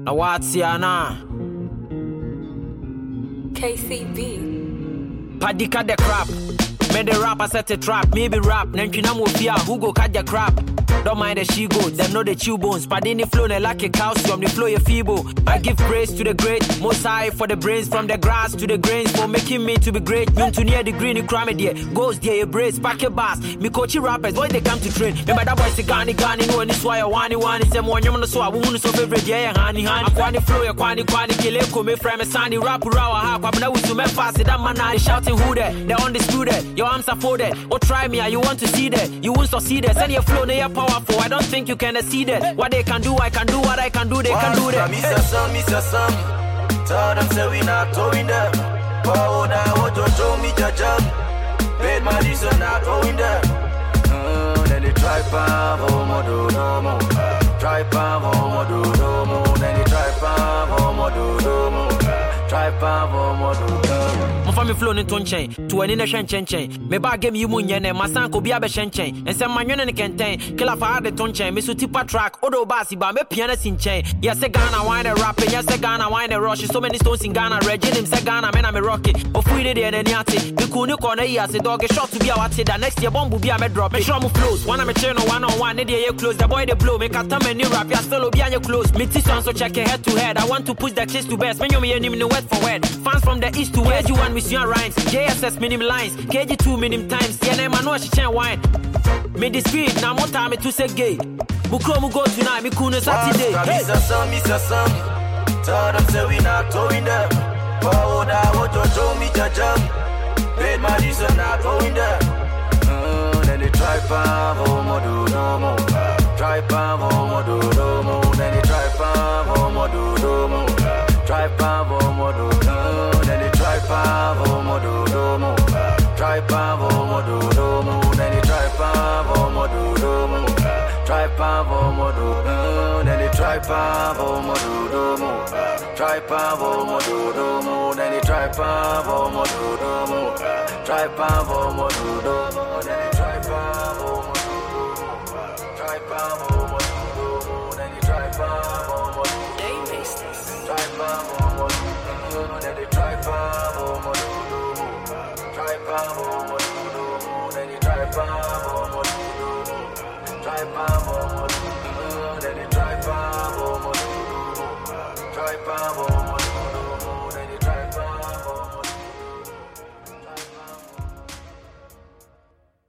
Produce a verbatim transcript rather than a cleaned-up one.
Awatiana K C B Padika the crap. Made the rapper set a trap, maybe rap. Nenchina Mofia, who go catch the crap. Don't mind the she go, them know the chew bones. Padini flow ne like a calcium, the flow your feeble. I give praise to the great, most high for the brains. From the grass to the grains, for making me to be great. Mean to near the green, you cram it there. Goes there, you brace, pack your bass. Me coachy rappers, boy they come to train. Remember that boy say Gani Gani, no, and this why I want it, want it. Say more, you so I won't so favorite, yeah, honey, honey. Quani flow, your quani, quani, kill it, come from a sandy rap, rawa, hap. I'm now to me fast, that man, I shouting who there, they're undisputed. Your arms are folded, or try me, you want to see that. You won't succeed it, send your flow, they are powerful. I don't think you can exceed it. What they can do, I can do. What I can do, they can do that. Mister Some, Mister Some, tell them say we not towing them. Oh, now what you show me, Jajam? Paid my listen, not towing them. Then they try pam, oh, modo, no more. Try pam, oh, modo, no more. Then they try pam, oh, modo, no more. Try pam, oh, modo, no more. Me flow into chain to an inner chain chain. Me bag game you munyan and my son could be a chain chain. And some man and contain kill up the ton chain. Miss Tipa track, Odo Bassi, but me pianist in chain. Yes, a Ghana wine a rapping, yes, a Ghana wine a rush. So many stones in Ghana, Regin him, say Ghana, man, I'm a rocket. Of we did and yati. The Kunu corner, yes, a dog, a shot to be our the next year bomb will be a drop. Make sure I'm flows. One I'm a channel, one on one, you close the boy the blow. Make a time and new rap, you're still be on your clothes. Me Tisson, so check your head to head. I want to push the kiss to best. When you me in the west for wet. Fans from the east to west, you want me see rhymes. J S S minim lines, K G two minim times. Yeah, name I know she chain wine. Me the speed, now more time to say gay. Mukromu go tonight, me kuna Saturday. Mister Some, Mister Some, tell them say we not towing them. Oh, now what you show me, Jajam? Paid my listen, not towing them. Then they try pam, oh, modo, no more. Try pam, oh, modo, no more. Then they try pam, oh, modo, no more. Try pam, oh, modo, no. Then they try pam, oh, modo, no more. Try pam, oh, modo, no more. Then they try pam, oh, modo, no more. Try pam, oh, modo, no. Then they try pam, oh, modo, no more. Try pam, oh, modo, no more. Then they try pam, oh, modo, no more. Try pam, oh, modo, no more. Then they try pam, oh, modo, no more. Try pam, oh, modo, no more. Then they try pam, oh, modo, no more. Try pam, oh, modo, no more. Then they try pam, oh, modo, no more. Try pam, oh, modo, no more. Then they try pam, oh, modo, no more. Try pam.